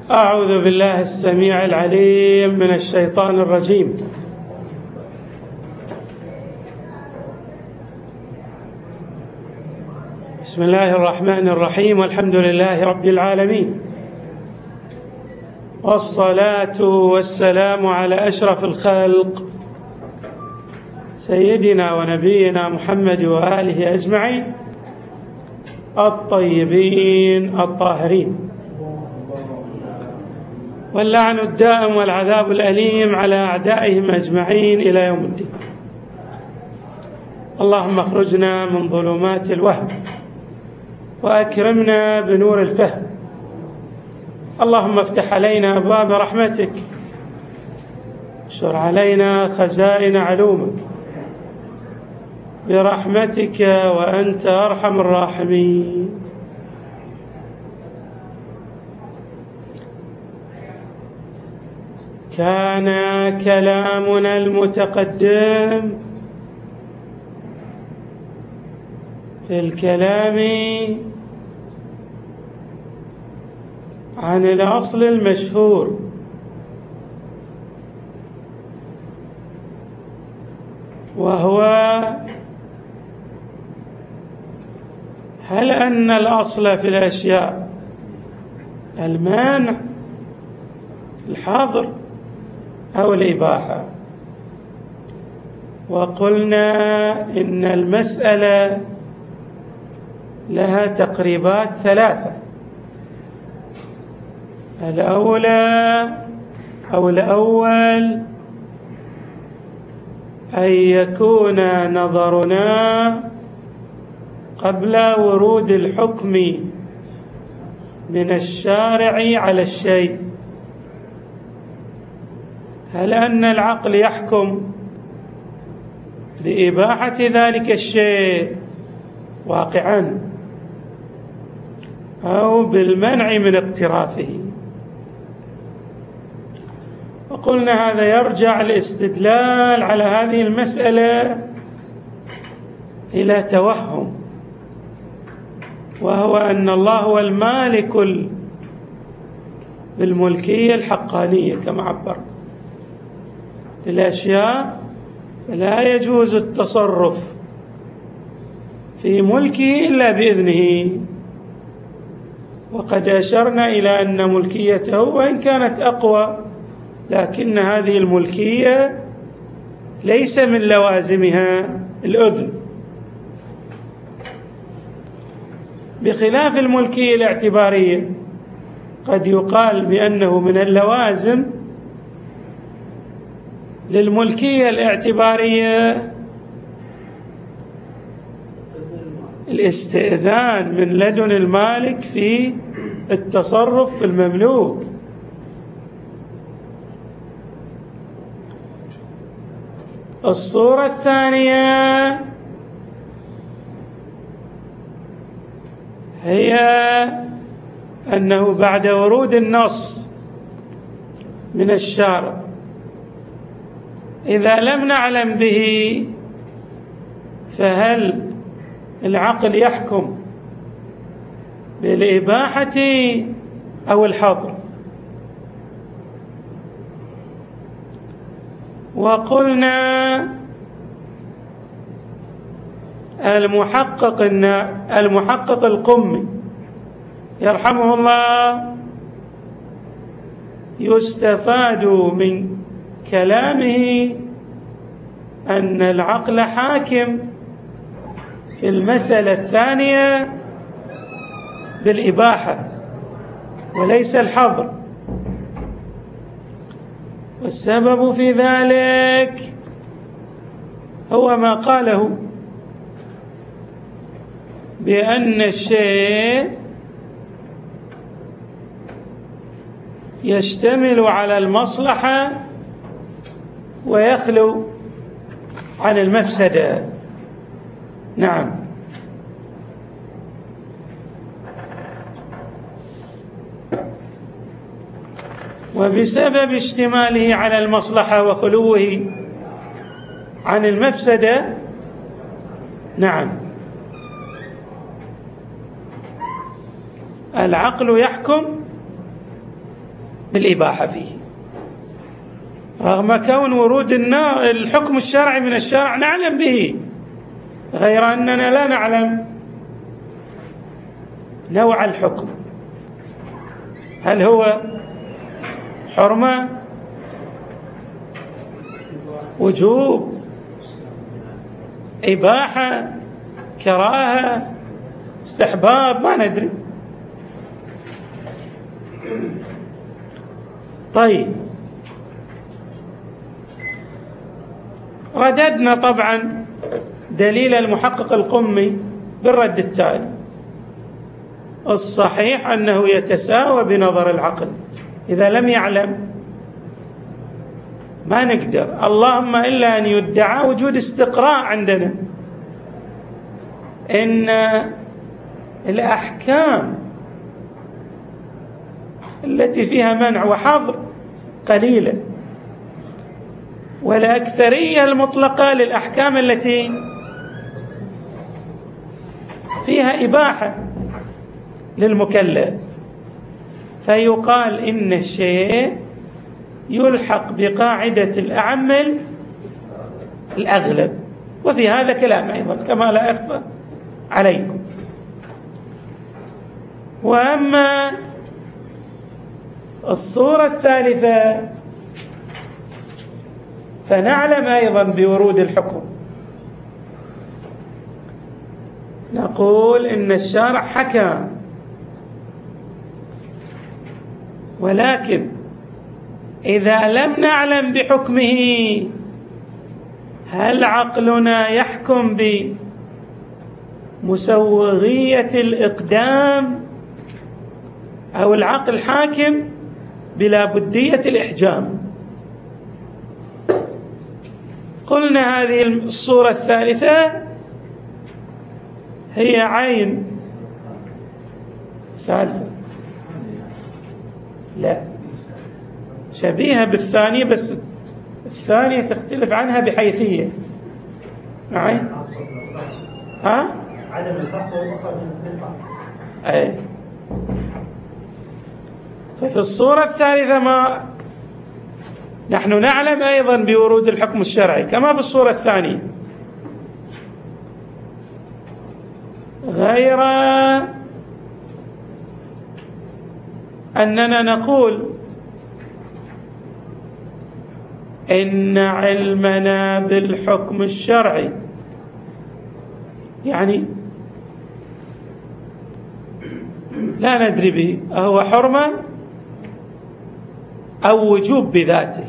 أعوذ بالله السميع العليم من الشيطان الرجيم. بسم الله الرحمن الرحيم، والحمد لله رب العالمين، والصلاة والسلام على أشرف الخلق سيدنا ونبينا محمد وآله أجمعين الطيبين الطاهرين، واللعن الدائم والعذاب الأليم على أعدائهم أجمعين إلى يوم الدين. اللهم اخرجنا من ظلمات الوهم وأكرمنا بنور الفهم. اللهم افتح علينا أبواب رحمتك، اشر علينا خزائن علومك برحمتك وأنت أرحم الراحمين. كان كلامنا المتقدم في الكلام عن الأصل المشهور، وهو هل أن الأصل في الأشياء المانع الحظر أو الإباحة؟ وقلنا إن المسألة لها تقريبات ثلاثة. الأول أن يكون نظرنا قبل ورود الحكم من الشارع على الشيء، هل أن العقل يحكم بإباحة ذلك الشيء واقعاً أو بالمنع من اقتراثه؟ وقلنا هذا يرجع الاستدلال على هذه المسألة إلى توهم، وهو أن الله هو المالك بالملكية الحقانية كما عبر للأشياء، لا يجوز التصرف في ملكه إلا بإذنه. وقد أشرنا إلى أن ملكيته وإن كانت أقوى، لكن هذه الملكية ليس من لوازمها الأذن، بخلاف الملكية الاعتبارية قد يقال بأنه من اللوازم للملكية الاعتبارية الاستئذان من لدن المالك في التصرف في المملوك. الصورة الثانية هي أنه بعد ورود النص من الشارع إذا لم نعلم به، فهل العقل يحكم بالإباحة أو الحظر؟ وقلنا المحقق القمي يرحمه الله يستفاد من كلامه أن العقل حاكم في المسألة الثانية بالإباحة وليس الحظر، والسبب في ذلك هو ما قاله بأن الشيء يشتمل على المصلحة ويخلو عن المفسدة. نعم، وبسبب اشتماله على المصلحة وخلوه عن المفسدة، نعم، العقل يحكم بالإباحة فيه، رغم كون ورود الحكم الشرعي من الشرع نعلم به، غير أننا لا نعلم نوع الحكم، هل هو حرمة، وجوب، إباحة، كراهة، استحباب، ما ندري. طيب، رددنا طبعا دليل المحقق القمي بالرد التالي: الصحيح أنه يتساوى بنظر العقل، إذا لم يعلم ما نقدر، اللهم إلا أن يدعى وجود استقراء عندنا، إن الأحكام التي فيها منع وحظر قليلة، والأكثرية المطلقة للأحكام التي فيها إباحة للمكلف، فيقال إن الشيء يلحق بقاعدة الأعم الأغلب. وفي هذا كلام أيضا كما لا يخفى عليكم. وأما الصورة الثالثة فنعلم أيضا بورود الحكم، نقول إن الشارع حكم، ولكن إذا لم نعلم بحكمه هل عقلنا يحكم بمسوغية الإقدام، أو العقل حاكم بلا بدية الإحجام؟ قلنا هذه الصورة الثالثة هي عين ثالثة، لا شبيهة بالثانية، بس الثانية تختلف عنها بحيثية. معي؟ ها؟ عدم الفحص والأخرى بالفحص. أي. ففي الصورة الثالثة ما نحن نعلم أيضا بورود الحكم الشرعي كما في الصورة الثانية، غير أننا نقول إن علمنا بالحكم الشرعي يعني لا ندري به أهو حرمة أو وجوب بذاته،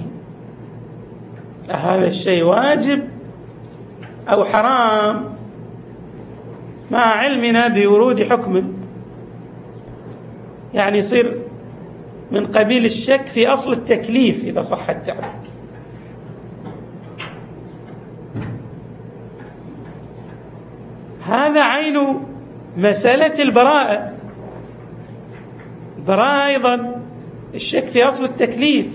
هذا الشيء واجب أو حرام، مع علمنا بورود حكم، يعني يصير من قبيل الشك في أصل التكليف إذا صح التعبير. هذا عين مسألة البراءة. البراءة أيضا الشك في أصل التكليف،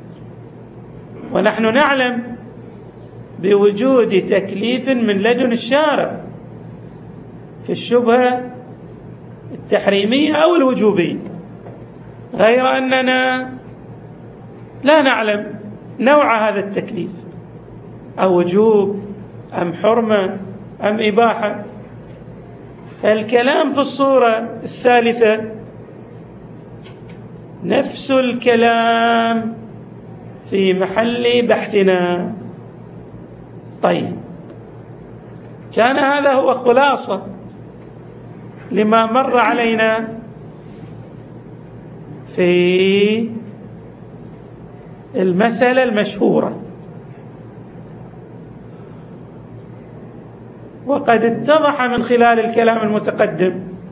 ونحن نعلم بوجود تكليف من لدن الشارع في الشبهة التحريمية أو الوجوبية، غير أننا لا نعلم نوع هذا التكليف، أو وجوب أم حرمة أم إباحة. فالكلام في الصورة الثالثة نفس الكلام في محل بحثنا. طيب، كان هذا هو خلاصة لما مر علينا في المسألة المشهورة، وقد اتضح من خلال الكلام المتقدم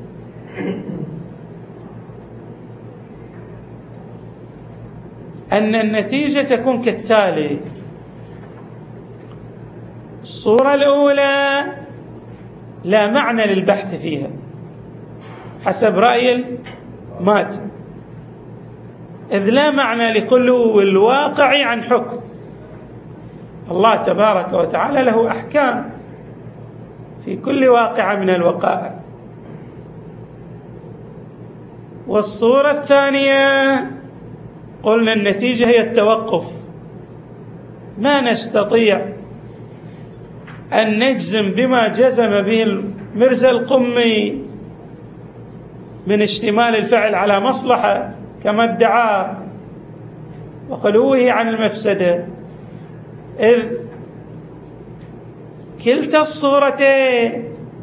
أن النتيجة تكون كالتالي: الصورة الأولى لا معنى للبحث فيها حسب رأي المات، إذ لا معنى لخلو الواقع عن حكم. الله تبارك وتعالى له أحكام في كل واقعة من الوقائع. والصورة الثانية قلنا النتيجة هي التوقف. ما نستطيع أن نجزم بما جزم به المرزا القمي من اشتمال الفعل على مصلحة كما ادعى وخلوه عن المفسدة، إذ كلتا الصورتين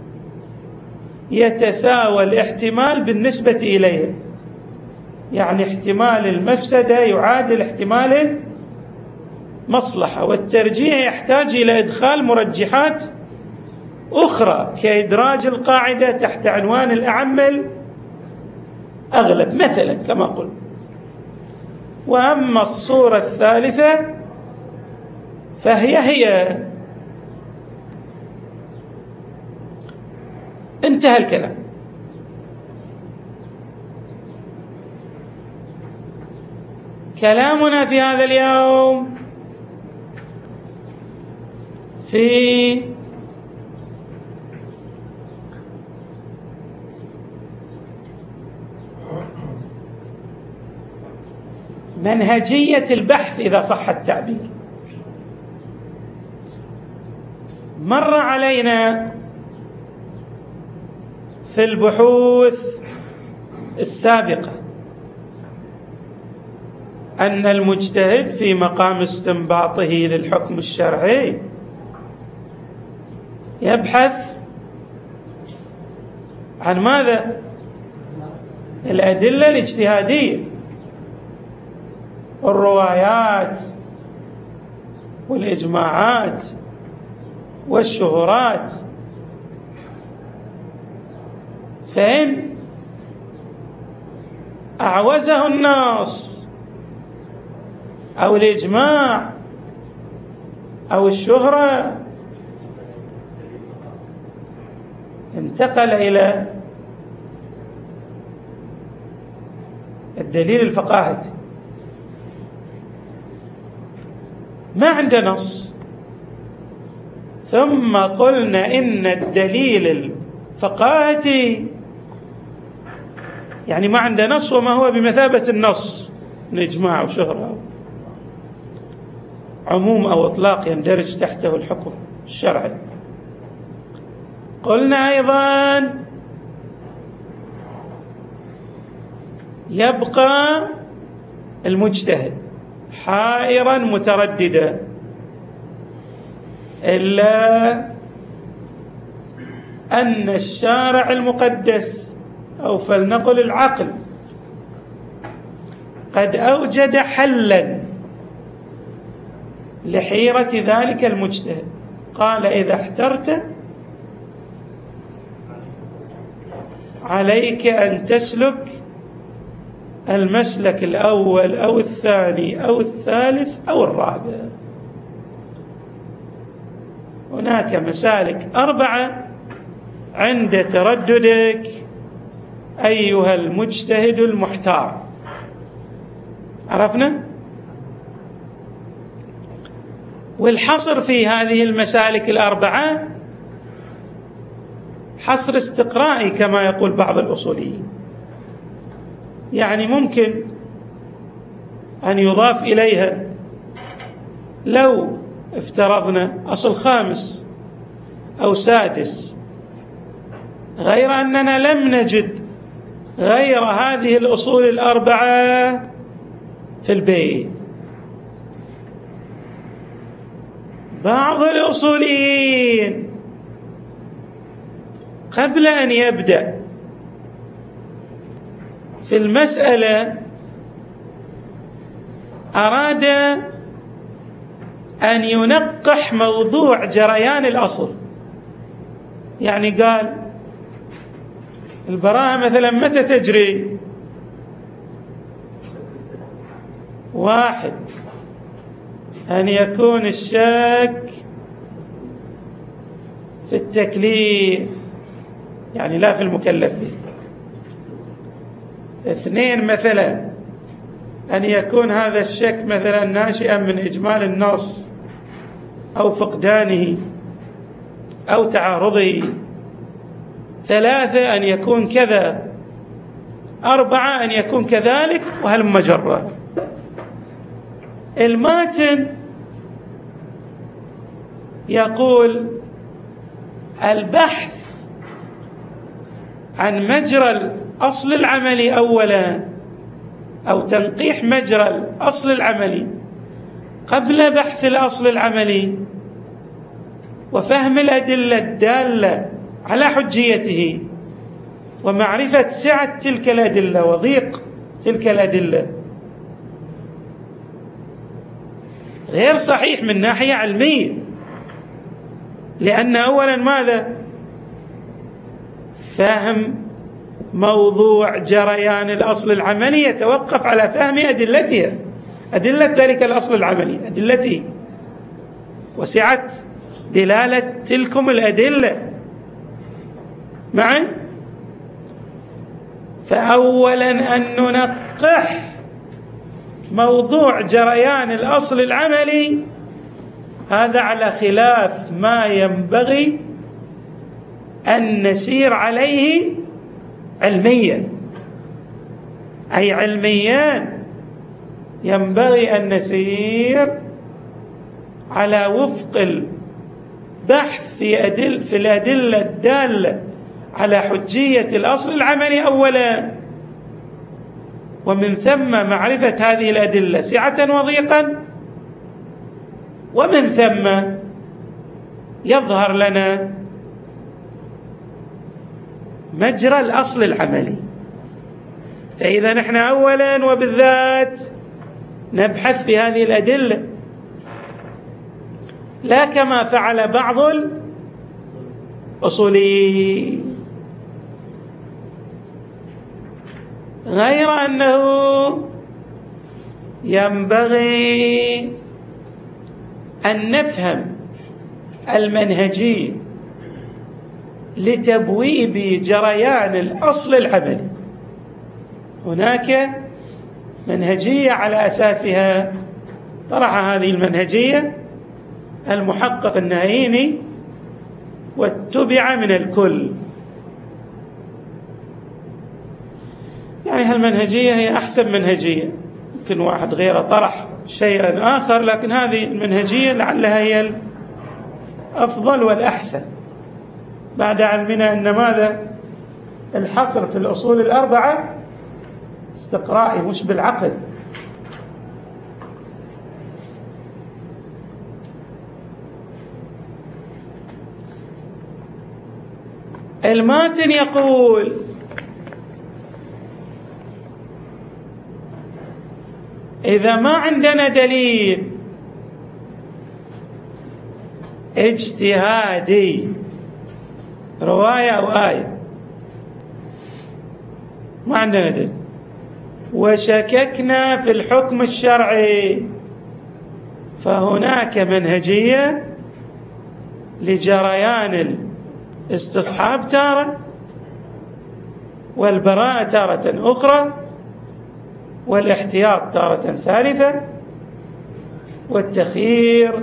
يتساوى الاحتمال بالنسبة إليه، يعني احتمال المفسدة يعادل احتمال المصلحة، والترجيح يحتاج إلى إدخال مرجحات أخرى كإدراج القاعدة تحت عنوان الأعم الأغلب مثلا كما قلت. وأما الصورة الثالثة فهي انتهى الكلام. كلامنا في هذا اليوم في منهجية البحث إذا صح التعبير. مر علينا في البحوث السابقة أن المجتهد في مقام استنباطه للحكم الشرعي يبحث عن ماذا؟ الأدلة الاجتهادية والروايات والإجماعات والشهورات. فإن أعوزه النص أو الإجماع أو الشهرة انتقل إلى الدليل الفقاهي. ما عنده نص، ثم قلنا إن الدليل الفقاهي يعني ما عنده نص وما هو بمثابة النص من إجماع أو شهرة، عموم أو إطلاق يندرج تحته الحكم الشرعي. قلنا أيضا يبقى المجتهد حائرا مترددا إلا أن الشارع المقدس أو فلنقل العقل قد أوجد حلا لحيرة ذلك المجتهد. قال: إذا احترت عليك أن تسلك المسلك الأول أو الثاني أو الثالث أو الرابع. هناك مسالك 4 عند ترددك أيها المجتهد المحتار. عرفنا؟ والحصر في هذه المسالك 4 حصر استقرائي كما يقول بعض الأصوليين، يعني ممكن أن يضاف إليها لو افترضنا أصل 5 أو 6، غير أننا لم نجد غير هذه الأصول 4 في البيت. بعض الأصوليين قبل أن يبدأ في المسألة أراد أن ينقح موضوع جريان الأصل، يعني قال البراءة مثلا متى تجري؟ 1 أن يكون الشك في التكليف، يعني لا في المكلف به. 2 مثلا أن يكون هذا الشك مثلا ناشئا من إجمال النص أو فقدانه أو تعارضه. 3 أن يكون كذا. 4 أن يكون كذلك، وهلم جرا. الماتن يقول البحث عن مجرى الأصل العملي أولا، أو تنقيح مجرى الأصل العملي قبل بحث الأصل العملي وفهم الأدلة الدالة على حجيته ومعرفة سعة تلك الأدلة وضيق تلك الأدلة، غير صحيح من ناحية علمية. لأن أولا ماذا؟ فهم موضوع جريان الأصل العملي يتوقف على فهم أدلتها، أدلة ذلك الأصل العملي، أدلته وسعة دلالة تلكم الأدلة معا. فأولا أن ننقح موضوع جريان الأصل العملي هذا على خلاف ما ينبغي أن نسير عليه علميا، أي علميا ينبغي أن نسير على وفق البحث في الأدلة الدالة على حجية الأصل العملي أولا، ومن ثم معرفة هذه الأدلة سعة وضيقا، ومن ثم يظهر لنا مجرى الأصل العملي. فإذا نحن أولا وبالذات نبحث في هذه الأدلة، لا كما فعل بعض الأصوليين، غير أنه ينبغي أن نفهم المنهجية لتبويب جريان الأصل العملي. هناك منهجية على أساسها طرح هذه المنهجية المحقق النهيني واتبع من الكل. يعني هالمنهجية هي أحسن منهجية، يمكن واحد غيره طرح شيئا آخر، لكن هذه المنهجية لعلها هي الأفضل والأحسن بعد علمنا أن ماذا؟ الحصر في الأصول الأربعة استقرائي مش بالعقل. الماتن يقول إذا ما عندنا دليل اجتهادي رواية أو آية، ما عندنا دليل، وشككنا في الحكم الشرعي، فهناك منهجية لجريان الاستصحاب تارة، والبراءة تارة أخرى، والاحتياط تارة ثالثة، والتخيير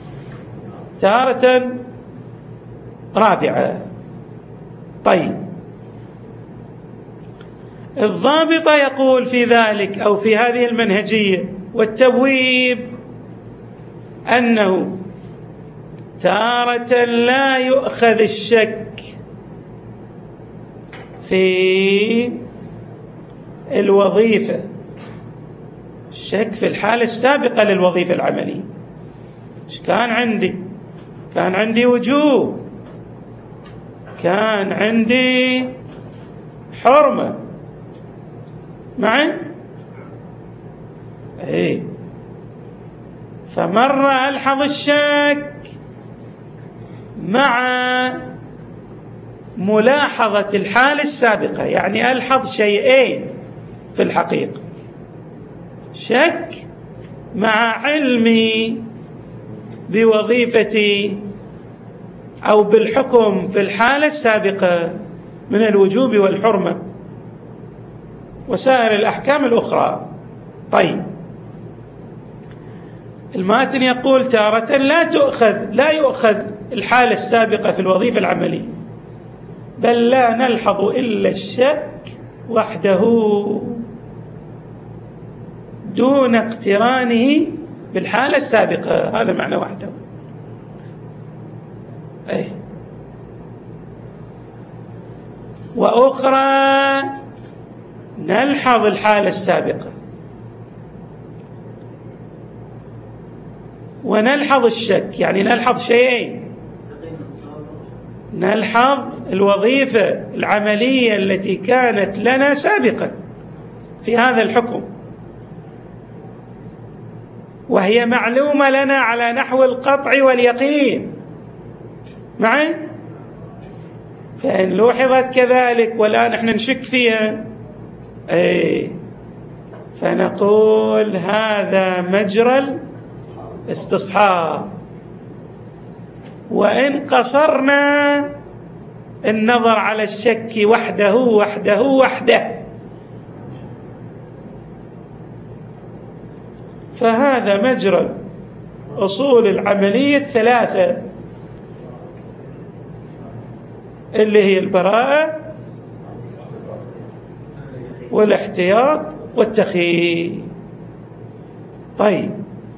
تارة رابعة. طيب، الضابط يقول في ذلك أو في هذه المنهجية والتبويب أنه تارة لا يؤخذ الشك في الوظيفة، الشك في الحالة السابقة للوظيفة العملية. إيش كان عندي وجوب، كان عندي حرمة معي، ايه، فمرة ألحظ الشك مع ملاحظة الحالة السابقة، يعني ألحظ شيئين في الحقيقة: شك مع علمي بوظيفتي أو بالحكم في الحالة السابقة من الوجوب والحرمة وسائر الأحكام الأخرى. طيب، الماتن يقول تارة لا يؤخذ الحالة السابقة في الوظيفة العملية، بل لا نلحظ إلا الشك وحده دون اقترانه بالحالة السابقة، هذا معنى وحده. أي وأخرى نلحظ الحالة السابقة ونلحظ الشك، يعني نلحظ شيئين: نلحظ الوظيفة العملية التي كانت لنا سابقا في هذا الحكم، وهي معلومة لنا على نحو القطع واليقين معي، فإن لوحظت كذلك والآن نحن نشك فيها فنقول هذا مجرى الاستصحاب. وإن قصرنا النظر على الشك وحده وحده وحده فهذا مجرى أصول العملية الثلاثة اللي هي البراءة والاحتياط والتخيير. طيب،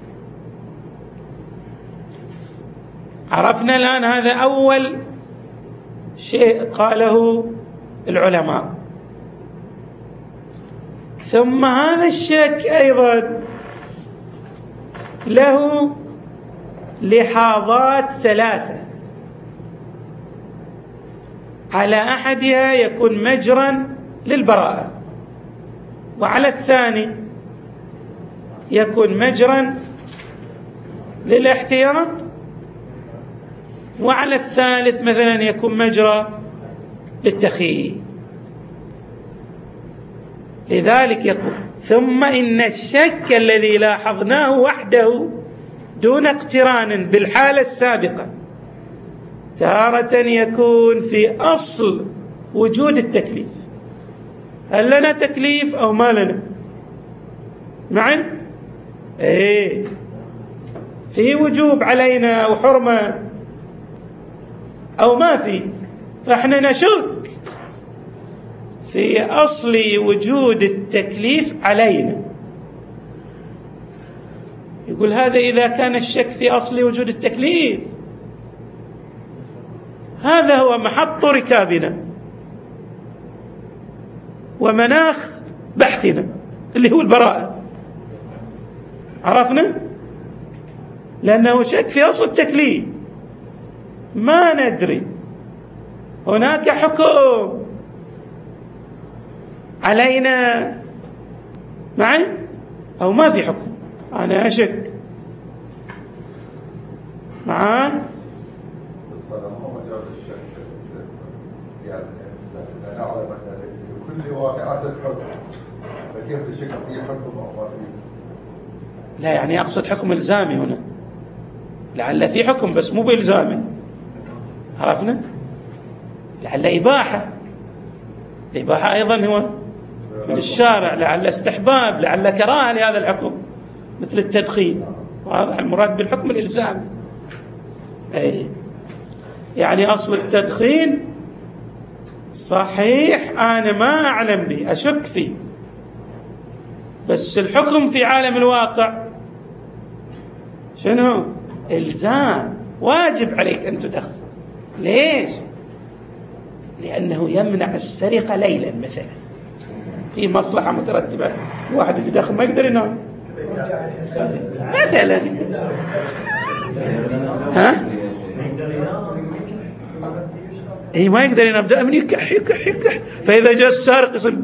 عرفنا الآن هذا أول شيء قاله العلماء. ثم هذا الشك أيضا له لحاظات ثلاثة: على أحدها يكون مجرا للبراءة، وعلى الثاني يكون مجرا للاحتياط، وعلى الثالث مثلا يكون مجرى للتخيير. لذلك يقول: ثم إن الشك الذي لاحظناه وحده دون اقتران بالحالة السابقة تارة يكون في أصل وجود التكليف. هل لنا تكليف أو ما لنا معا؟ في وجوب علينا أو حرمة أو ما في، فإحنا نشك في أصل وجود التكليف علينا. يقول هذا إذا كان الشك في أصل وجود التكليف هذا هو محط ركابنا ومناخ بحثنا اللي هو البراءة. عرفنا؟ لأنه شك في أصل التكليف، ما ندري هناك حكم علينا معي أو ما في حكم، أنا أشك معي. بس هذا ما هو مجال الشك، يعني لا نعلم أن لكل واقعات الحكم، فكيف الشك في حكم أو ما في؟ لا، يعني أقصد حكم إلزامي هنا، لعل في حكم بس مو بإلزامي. عرفنا؟ لعل إباحة، الإباحة أيضا هو من الشارع، لعل استحباب، لعل كراهة لهذا الحكم مثل التدخين، واضح المراد بالحكم الإلزامي. يعني أصل التدخين صحيح أنا ما أعلم به، أشك فيه، بس الحكم في عالم الواقع شنو؟ إلزام، واجب عليك أن تدخن. ليش؟ لأنه يمنع السرقة ليلا مثلا، في مصلحة مترتبة، واحد اللي يدخن ما يقدر ينام مثلا، ها؟ ما يقدر ينام، دائما يكح يكح يكح، فإذا جاء السارق يصير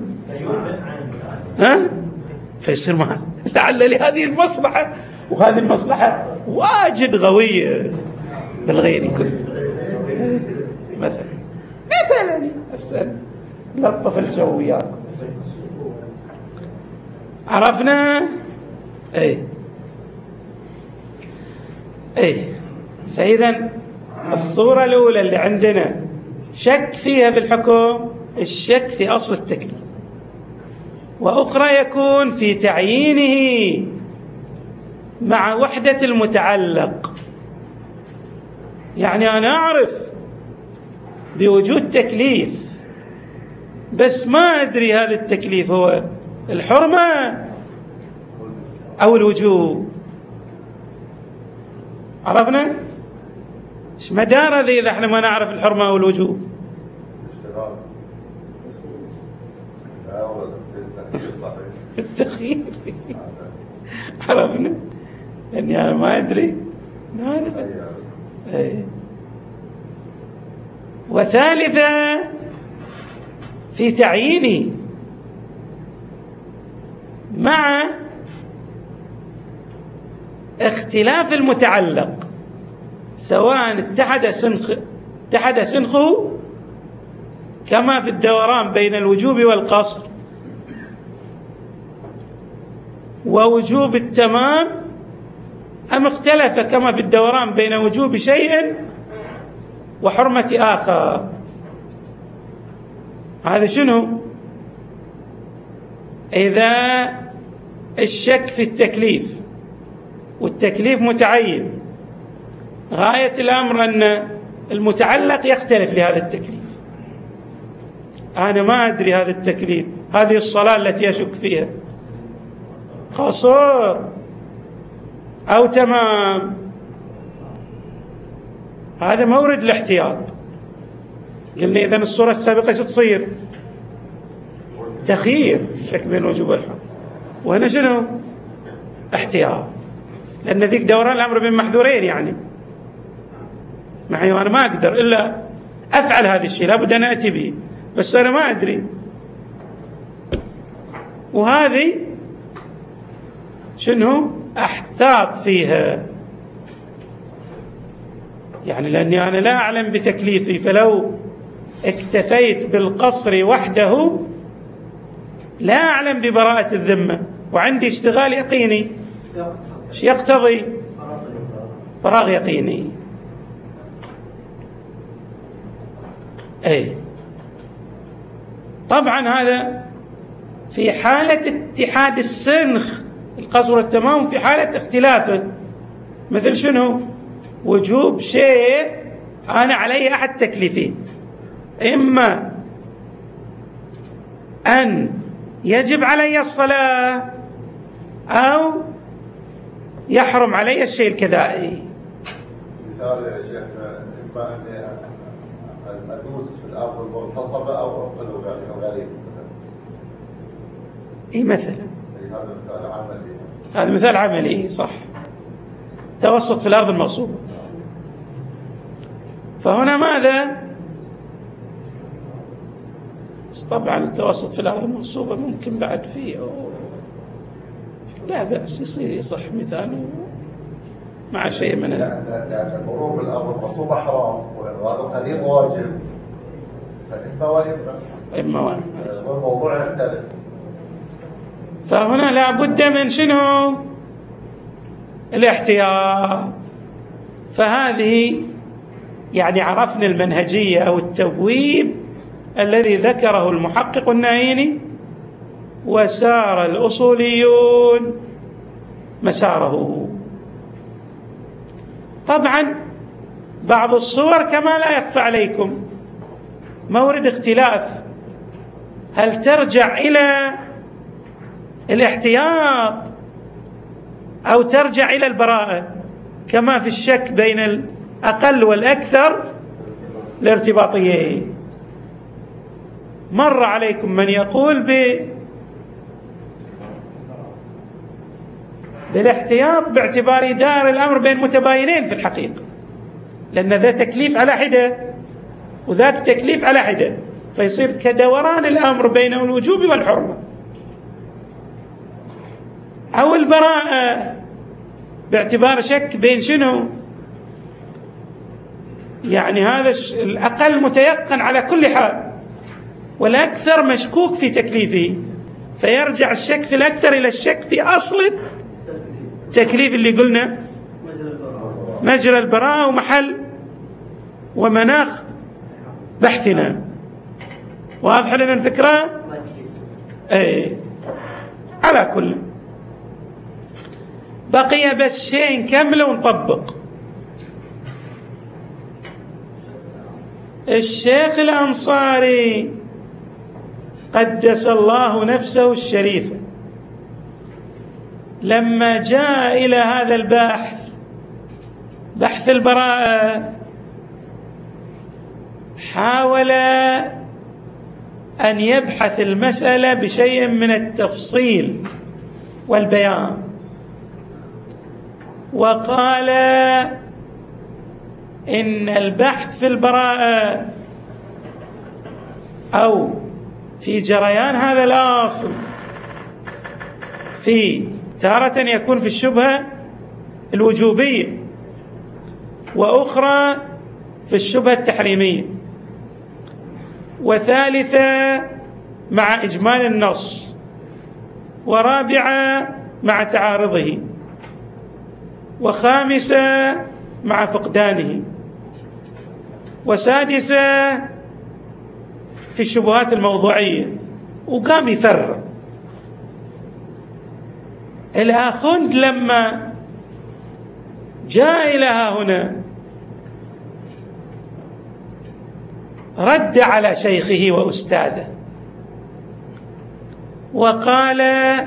فيصير معه. لعل لهذه المصلحة، وهذه المصلحة واجد قوية بالغير كله مثلا السن لطف الجو وياكم. عرفنا؟ فإذا الصورة الأولى اللي عندنا شك فيها بالحكم، الشك في أصل التكليف، وأخرى يكون في تعيينه مع وحدة المتعلق. يعني أنا أعرف بوجود تكليف بس ما أدري هذا التكليف هو الحرمة أو الوجوب. عرفنا؟ ايش مدار هذه إذا احنا ما نعرف الحرمة والوجوب؟ اشتغال. لا والله التخيير صحيح. التخيير. عرفنا؟ لأني أنا ما أدري. نعرف. أي. وثالثا في تعييني مع اختلاف المتعلق، سواء اتحد سنخه كما في الدوران بين الوجوب والقصر ووجوب التمام، أم اختلف كما في الدوران بين وجوب شيء وحرمة آخر. هذا شنو؟ إذا الشك في التكليف والتكليف متعين، غاية الأمر أن المتعلق يختلف لهذا التكليف. أنا ما أدري هذا التكليف، هذه الصلاة التي أشك فيها قصر أو تمام، هذا مورد الاحتياط. قلنا إذن الصورة السابقة شو تصير؟ تخيير، شك بين الوجوب والحرام، وهنا شنو؟ احتياط، لأن ذيك دوران الأمر بين محذورين، يعني معي وأنا ما أقدر إلا أفعل هذا الشيء، لابد أن أتي به، بس أنا ما أدري. وهذه شنو؟ أحتاط فيها، يعني لأني أنا لا أعلم بتكليفي، فلو اكتفيت بالقصر وحده لا أعلم ببراءة الذمة، وعندي اشتغال يقيني. ايش يقتضي؟ فراغ يقيني. أي طبعا هذا في حالة اتحاد السنخ القصر والتمام، في حالة اختلافه، مثل شنو؟ وجوب شيء أنا علي أحد تكليفين، إما أن يجب علي الصلاة أو يحرم علي الشيء الكذائي. مثال يا شيخنا، إما أن أدوس في الأرض المغتصبة أو أنقذ الغريب. إيه مثلا، هذا مثال عملي. هذا مثال عملي صح، توسط في الأرض المغصوبة. فهنا ماذا؟ طبعا التوسط في الأرض المغصوبة ممكن بعد فيه لا بأس يصير يصح مثال مع شيء من لأن المرور بالأرض المغصوبة حرام، وهذا القليل واجب، فإما وإما والموضوع يختلف. فهنا لا بد من شنو؟ الاحتياط. فهذه يعني عرفنا المنهجية أو التبويب الذي ذكره المحقق النايني، وسار الأصوليون مساره. طبعا بعض الصور كما لا يخفى عليكم مورد اختلاف، هل ترجع إلى الاحتياط أو ترجع إلى البراءة، كما في الشك بين الأقل والأكثر الارتباطيين. مر عليكم من يقول بالاحتياط باعتبار دار الأمر بين متباينين في الحقيقة، لأن ذا تكليف على حدة وذاك تكليف على حدة، فيصير كدوران الأمر بين الوجوب والحرمة. أو البراءة باعتبار شك بين شنو؟ يعني هذا الأقل متيقن على كل حال والأكثر مشكوك في تكليفه، فيرجع الشك في الأكثر إلى الشك في أصل التكليف اللي قلنا مجرى البراءة ومحل ومناخ بحثنا. واضح لنا الفكرة؟ ايه. على كل بقي بس شيء نكمله ونطبق. الشيخ الأنصاري قدس الله نفسه الشريفة لما جاء إلى هذا الباحث بحث البراءة حاول أن يبحث المسألة بشيء من التفصيل والبيان، وقال إن البحث في البراءة أو في جريان هذا الأصل في تارة يكون في الشبهة الوجوبية، وأخرى في الشبهة التحريمية، وثالثة مع إجمال النص، ورابعة مع تعارضه، وخامسة مع فقدانه، وسادسة في الشبهات الموضوعية. وقام يفرق. الآخوند لما جاء إلى هنا رد على شيخه وأستاذه وقال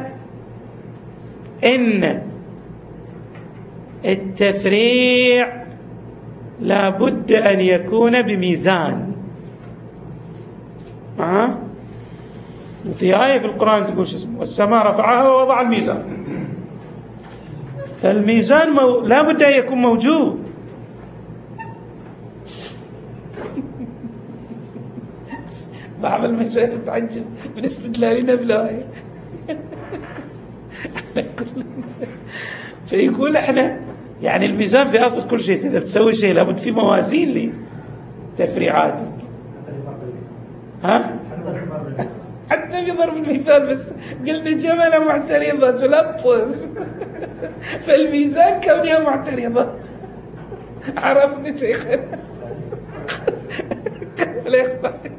إن التفريع لا بد أن يكون بميزان. وفي آية في القرآن تقول والسماء رفعها ووضع الميزان، فالميزان لا بد أن يكون موجود. بعض المشايخ تعجب من استدلالنا بالآية. فيقول احنا يعني الميزان في أصل كل شيء، إذا بتسوي شيء لابد في موازين لتفريعاتك. حتى بضرب المثال بس قلنا جملة معترضة تلطف، فالميزان كونها معترضة. عرفنا شيخنا. لا يخطئك.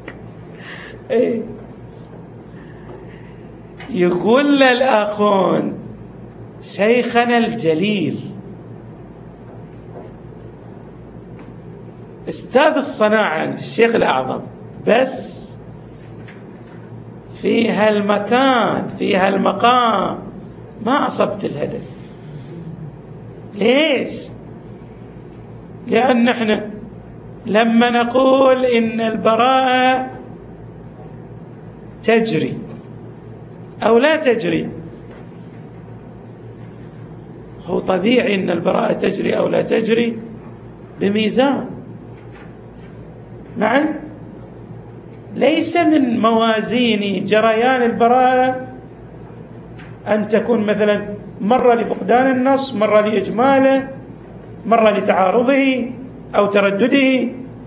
يقول للآخون شيخنا الجليل استاذ الصناعة عند الشيخ الأعظم، بس في هالمكان في هالمقام ما أصبت الهدف. ليش؟ لأن احنا لما نقول إن البراءة تجري أو لا تجري، هو طبيعي إن البراءة تجري أو لا تجري بميزان. نعم، ليس من موازين جريان البراءة أن تكون مثلا مرة لفقدان النص، مرة لإجماله، مرة لتعارضه أو تردده.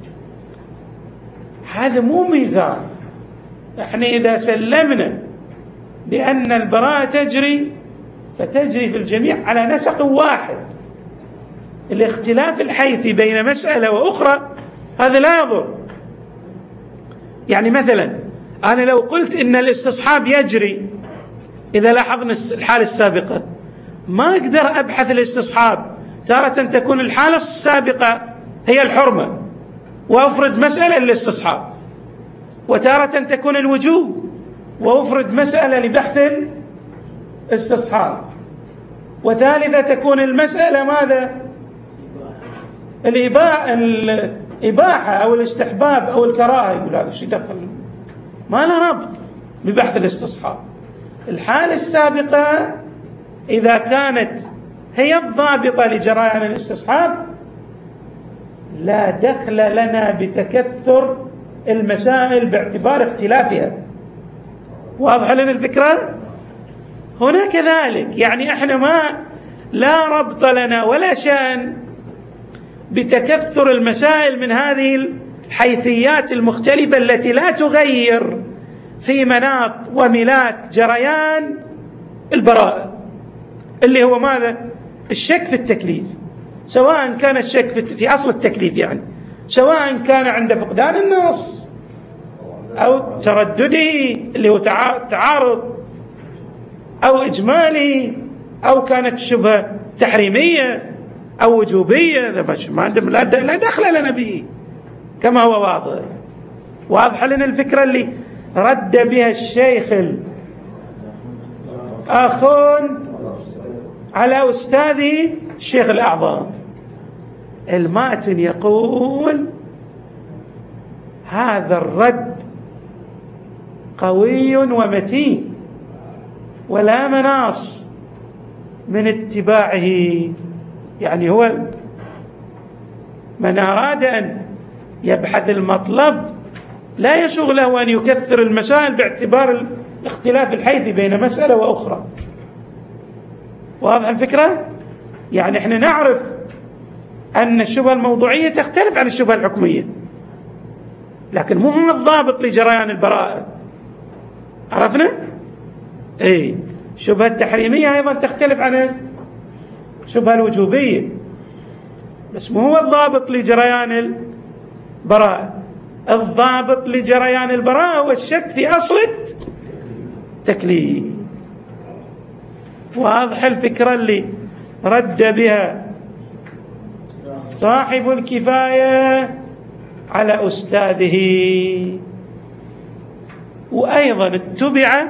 هذا مو ميزان. احنا إذا سلمنا بأن البراءة تجري فتجري في الجميع على نسق واحد. الاختلاف الحيثي بين مسألة وأخرى هذا لا يضر. يعني مثلا أنا لو قلت إن الاستصحاب يجري، إذا لاحظنا الحالة السابقة ما أقدر أبحث الاستصحاب، تارة تكون الحالة السابقة هي الحرمة وأفرد مسألة للاستصحاب، وتارة تكون الوجوب وأفرد مسألة لبحث الاستصحاب، وثالثة تكون المسألة ماذا؟ الإباحة أو الاستحباب أو الكراهة. يقول هذا الشيء دخل ما له ربط ببحث الاستصحاب. الحالة السابقة إذا كانت هي الضابطة لجريان الاستصحاب لا دخل لنا بتكثر المسائل باعتبار اختلافها. واضح لنا الفكرة؟ هنا كذلك، يعني احنا لا ربط لنا ولا شأن بتكثر المسائل من هذه الحيثيات المختلفة التي لا تغير في مناط وملاك جريان البراءة، اللي هو ماذا؟ الشك في التكليف، سواء كان الشك في أصل التكليف، يعني سواء كان عند فقدان النص أو تردده اللي هو تعارض أو إجمالي، أو كانت الشبهة تحريمية أو وجوبية. ما عندهم لا دخل لنا به، كما هو واضح لنا الفكرة اللي رد بها الشيخ الآخون على أستاذه الشيخ الأعظم. الماتن يقول هذا الرد قوي ومتين ولا مناص من اتباعه. يعني هو من أراد أن يبحث المطلب لا يشغله أن يكثر المسائل باعتبار الاختلاف الحيثي بين مسألة وأخرى. واضح الفكرة؟ يعني احنا نعرف أن الشبهة الموضوعية تختلف عن الشبهة الحكمية، لكن مو هو الضابط لجريان البراءة. عرفنا؟ ايه، الشبهة التحريمية أيضا تختلف عن الشبهة الوجوبية، بس مو هو الضابط لجريان البراءة. الضابط لجريان البراءة هو الشك في أصل التكليف. واضح الفكرة اللي رد بها صاحب الكفاية على أستاذه، وأيضا اتبع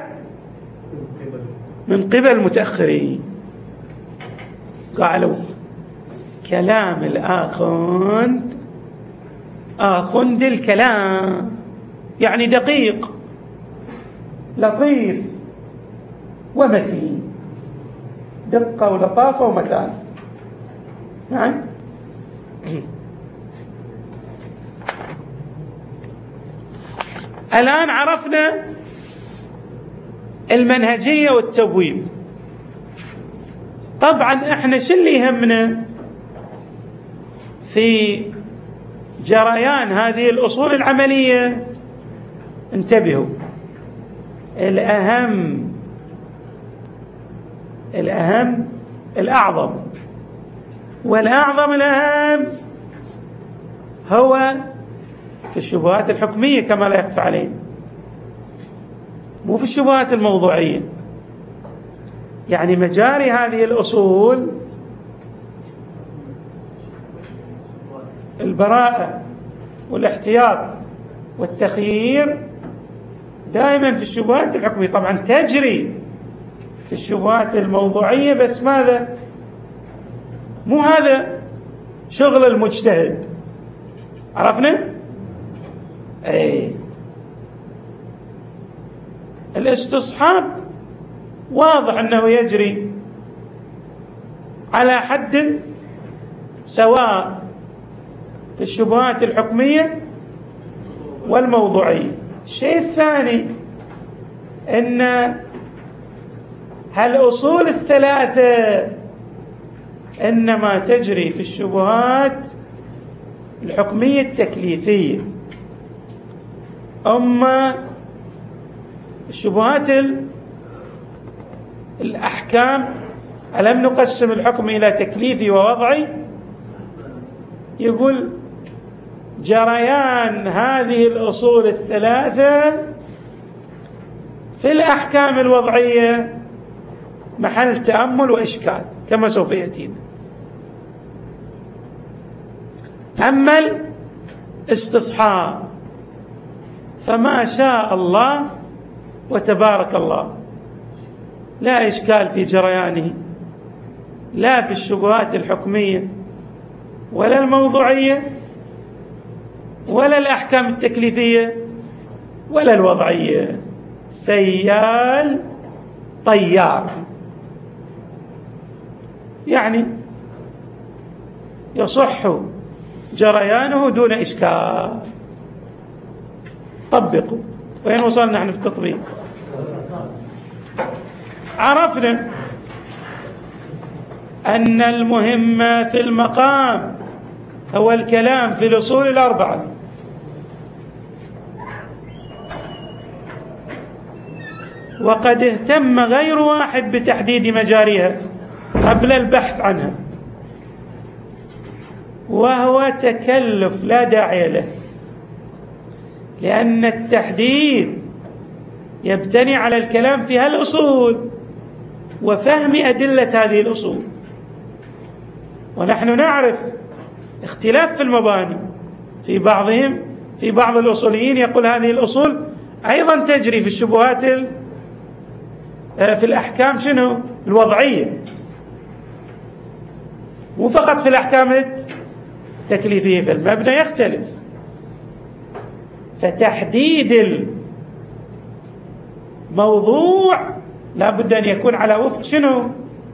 من قبل المتأخرين. قالوا كلام آخند الكلام، يعني دقيق لطيف ومتين، دقة ولطافة ومتانة. نعم. الآن عرفنا المنهجية والتبويب. طبعا احنا شو اللي يهمنا في جريان هذه الأصول العملية؟ انتبهوا، الأهم الأعظم، والأعظم الأهم هو في الشبهات الحكمية كما لا يخفى علينا، مو في الشبهات الموضوعية. يعني مجاري هذه الأصول البراءة والاحتياط والتخيير دائما في الشبهات الحكمية. طبعا تجري في الشبهات الموضوعية، بس ماذا؟ مو هذا شغل المجتهد. عرفنا؟ اي، الاستصحاب واضح أنه يجري على حد سواء في الشبهات الحكمية والموضوعية. الشيء الثاني أن هالأصول الثلاثة إنما تجري في الشبهات الحكمية التكليفية، أما الشبهات الأحكام ألم نقسم الحكم إلى تكليفي ووضعي؟ يقول جريان هذه الأصول الثلاثة في الأحكام الوضعية محل تأمل وإشكال كما سوف يأتينا. أما الاستصحاب فما شاء الله وتبارك الله، لا إشكال في جريانه، لا في الشبهات الحكمية ولا الموضوعية ولا الأحكام التكليفية ولا الوضعية. سيال طيار، يعني يصح جريانه دون إشكال. طبقوا. وين وصلنا نحن في التطبيق؟ عرفنا أن المهم في المقام هو الكلام في الأصول الأربعة، وقد اهتم غير واحد بتحديد مجاريها قبل البحث عنها، وهو تكلف لا داعي له، لأن التحديد يبتني على الكلام في هالأصول وفهم أدلة هذه الأصول. ونحن نعرف اختلاف في المباني، في بعض الأصوليين يقول هذه الأصول أيضا تجري في الشبهات في الأحكام شنو؟ الوضعية، مو فقط في الأحكام تكليفه في المبنى يختلف. فتحديد الموضوع لا بد أن يكون على وفق شنو؟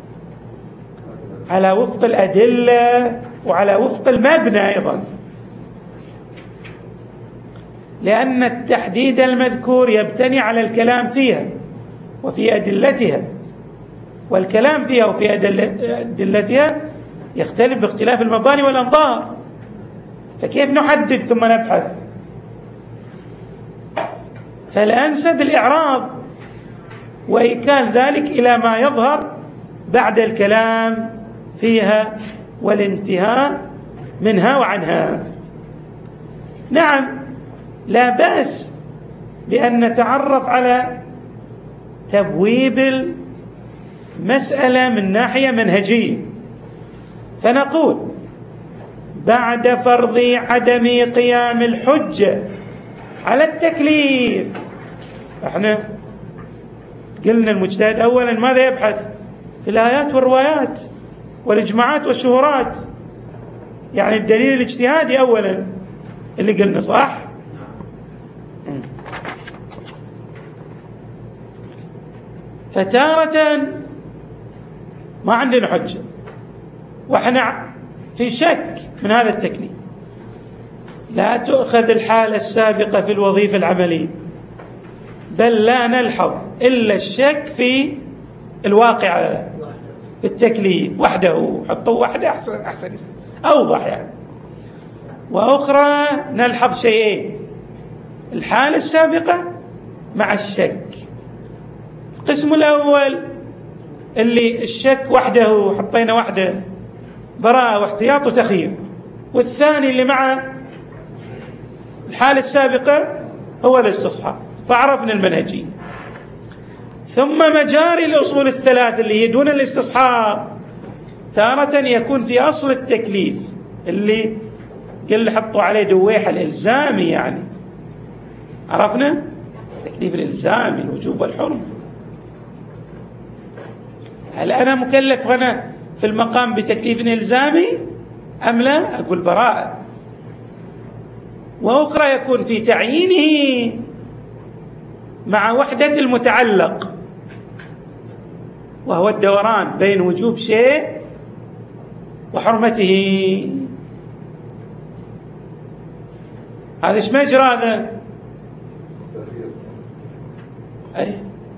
على وفق الأدلة وعلى وفق المبنى أيضا، لأن التحديد المذكور يبتني على الكلام فيها وفي أدلتها، والكلام فيها وفي أدلتها يختلف باختلاف المباني والأنظار، فكيف نحدد ثم نبحث؟ فالأنسب الإعراض وإيكال ذلك إلى ما يظهر بعد الكلام فيها والانتهاء منها وعنها. نعم، لا بأس بأن نتعرف على تبويب المسألة من ناحية منهجية، فنقول بعد فرض عدم قيام الحجة على التكليف، احنا قلنا المجتهد أولا ماذا يبحث؟ في الآيات والروايات والإجماعات والشهورات، يعني الدليل الاجتهادي أولا اللي قلنا، صح؟ فتارة ما عندنا حجة وإحنا في شك من هذا التكليف، لا تؤخذ الحالة السابقة في الوظيفة العملية، بل لا نلحظ إلا الشك في الواقع في التكليف وحده، حطوا وحده أحسن أوضح يعني. وأخرى نلحظ شيئين: الحالة السابقة مع الشك. القسم الأول اللي الشك وحده حطينا وحده براءة واحتياط وتخيير، والثاني اللي مع الحالة السابقة هو الاستصحاب، فعرفنا المنهجية. ثم مجاري الأصول الثلاث اللي هي دون الاستصحاب، تارة يكون في أصل التكليف اللي قل حطوا عليه دويحة الإلزامي، يعني عرفنا التكليف الإلزامي الوجوب والحرمة. هل أنا مكلف هنا في المقام بتكليف إلزامي أم لا؟ أقول براءة. وأخرى يكون في تعيينه مع وحدة المتعلق، وهو الدوران بين وجوب شيء وحرمته. هذا ايش مجرى هذا؟ أي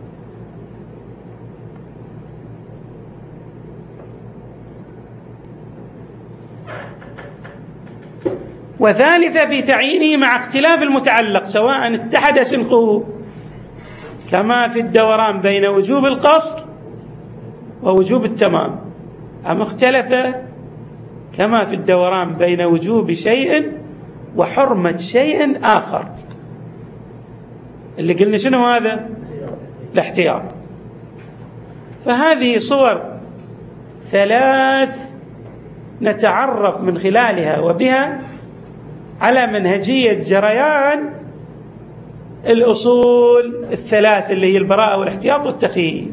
وثالثة في تعيينه مع اختلاف المتعلق، سواء اتحد سنقه كما في الدوران بين وجوب القصر ووجوب التمام، أم اختلف كما في الدوران بين وجوب شيء وحرمة شيء آخر، اللي قلنا شنو هذا؟ الاحتياط. فهذه صور ثلاث نتعرف من خلالها وبها على منهجية جريان الأصول الثلاث اللي هي البراءة والاحتياط والتخيير.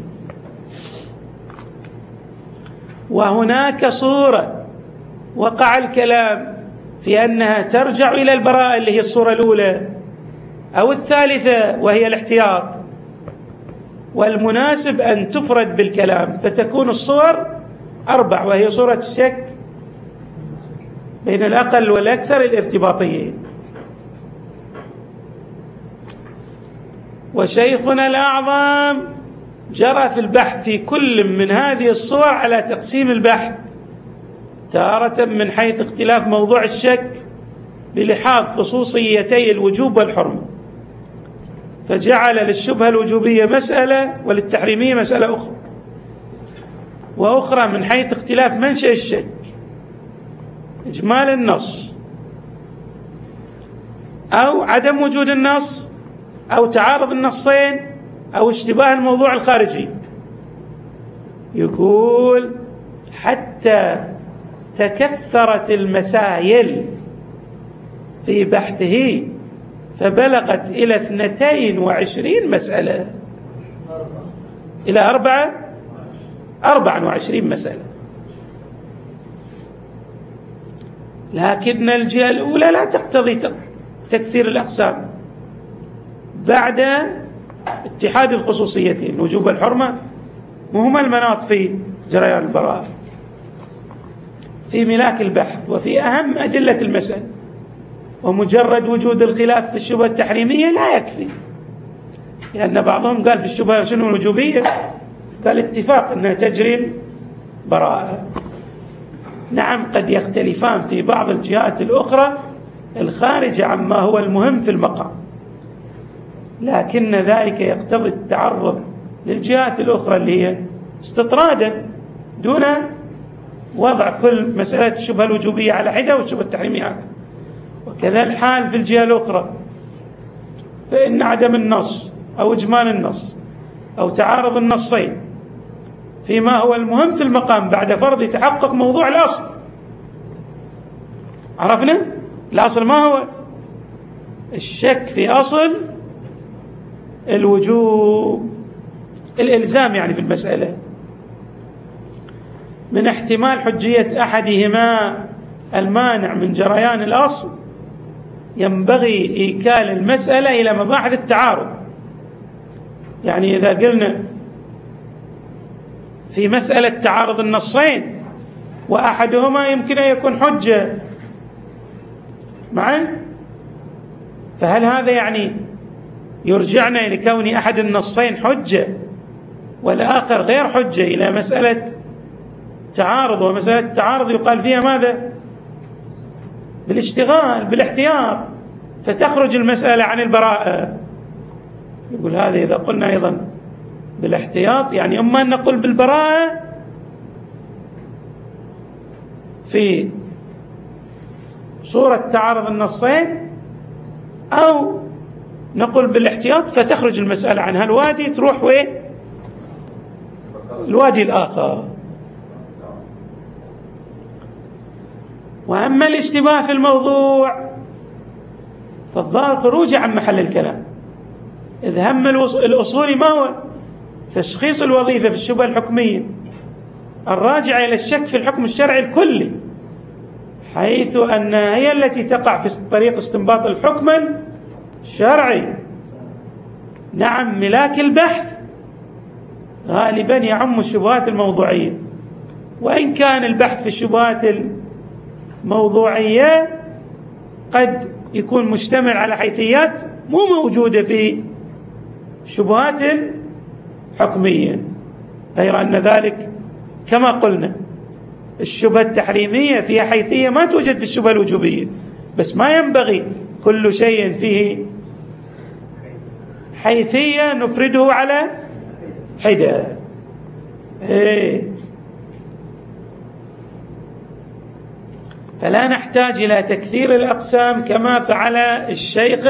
وهناك صورة وقع الكلام في أنها ترجع إلى البراءة اللي هي الصورة الأولى أو الثالثة وهي الاحتياط، والمناسب أن تفرد بالكلام فتكون الصور 4، وهي صورة الشك بين الأقل والأكثر الارتباطيين. وشيخنا الأعظم جرى في البحث في كل من هذه الصور على تقسيم البحث، تارة من حيث اختلاف موضوع الشك بلحاظ خصوصيتي الوجوب والحرمة، فجعل للشبهة الوجوبية مسألة وللتحريمية مسألة أخرى، وأخرى من حيث اختلاف منشأ الشك، إجمال النص أو عدم وجود النص أو تعارض النصين أو اشتباه الموضوع الخارجي. يقول حتى تكثرت المسائل في بحثه فبلغت إلى 22 مسألة، إلى 24 مسألة. لكن الجهة الأولى لا تقتضي تكثير الأقسام بعد اتحاد الخصوصيتين، الوجوب والحرمة مهما المناط في جريان البراءة، في ملاك البحث وفي أهم أدلة المسألة. ومجرد وجود الخلاف في الشبهة التحريمية لا يكفي، لأن بعضهم قال في الشبهة شنو الوجوبية؟ قال اتفاق أنها تجري البراءة. نعم قد يختلفان في بعض الجهات الأخرى الخارجة عما هو المهم في المقام، لكن ذلك يقتضي التعرض للجهات الأخرى اللي هي استطرادا دون وضع كل مسألة الشبهة الوجوبية على حدة والشبهة التحريمية على. وكذا الحال في الجهة الأخرى، فإن عدم النص أو إجمال النص أو تعارض النصين فيما هو المهم في المقام بعد فرض تحقق موضوع الأصل. عرفنا؟ الأصل ما هو؟ الشك في أصل الوجوب، الإلزام يعني في المسألة، من احتمال حجية أحدهما المانع من جريان الأصل ينبغي إيكال المسألة إلى مباحث التعارض. يعني إذا قلنا في مسألة تعارض النصين وأحدهما يمكن أن يكون حجة معي، فهل هذا يعني يرجعنا لكون أحد النصين حجة والآخر غير حجة إلى مسألة تعارض؟ ومسألة التعارض يقال فيها ماذا؟ بالاشتغال بالاحتياط، فتخرج المسألة عن البراءة. يقول هذا إذا قلنا أيضا بالاحتياط يعني إما أن نقول بالبراءة في صورة تعارض النصين، أو نقول بالاحتياط فتخرج المسألة عن هالوادي تروح وين؟ الوادي الآخر. وأما الاشتباه في الموضوع فالظاهر خروجه عن محل الكلام، إذ هم الأصولي ما هو؟ تشخيص الوظيفة في الشبهة الحكمية الراجعة إلى الشك في الحكم الشرعي الكلي، حيث أنها هي التي تقع في طريق استنباط الحكم الشرعي. نعم ملاك البحث غالبا يعم الشبهات الموضوعية، وإن كان البحث في الشبهات الموضوعية قد يكون مشتمل على حيثيات مو موجودة في الشبهات الحكمية، غير أن ذلك كما قلنا الشبهة التحريمية فيها حيثية ما توجد في الشبهة الوجوبية، بس ما ينبغي كل شيء فيه حيثية نفرده على حدة. فلا نحتاج إلى تكثير الأقسام كما فعل الشيخ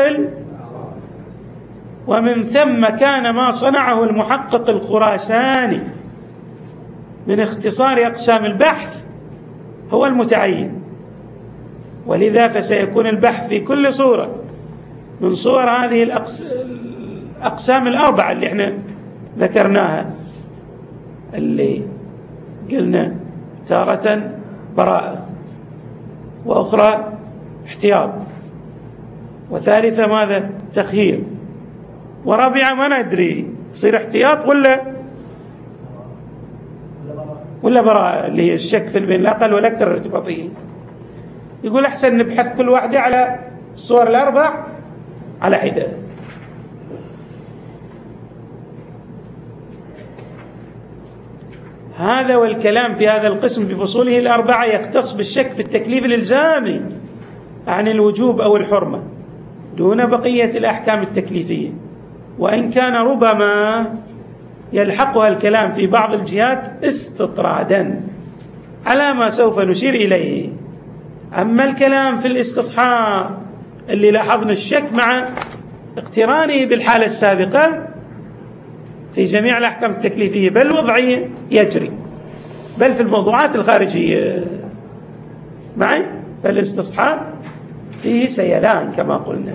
ومن ثم كان ما صنعه المحقق الخراساني من اختصار أقسام البحث هو المتعين، ولذا فسيكون البحث في كل صورة من صور هذه الأقسام الأربعة اللي احنا ذكرناها، اللي قلنا تارة براءة، وأخرى احتياط، وثالثة ماذا؟ تخيير، ورابعة ما ندري تصير احتياط ولا براءة اللي هي الشك في البين الأقل والأكثر الارتباطية. يقول أحسن نبحث كل واحدة على الصور الأربع على حدة. هذا والكلام في هذا القسم بفصوله الأربعة يختص بالشك في التكليف الإلزامي عن الوجوب أو الحرمة دون بقية الأحكام التكليفية، وإن كان ربما يلحقها الكلام في بعض الجهات استطرادا على ما سوف نشير إليه. أما الكلام في الاستصحاب اللي لاحظنا الشك مع اقترانه بالحالة السابقة في جميع الأحكام التكليفية بل الوضعية يجري، بل في الموضوعات الخارجية معي، فالاستصحاب فيه سيلان كما قلنا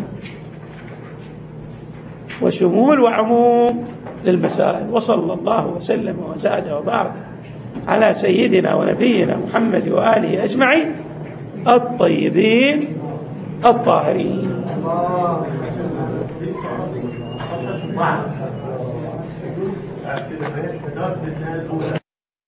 وشمول وعموم للمسائل. وصلى الله وسلم وزاد وبارك على سيدنا ونبينا محمد وآله أجمعين. الطيبين الطاهرين.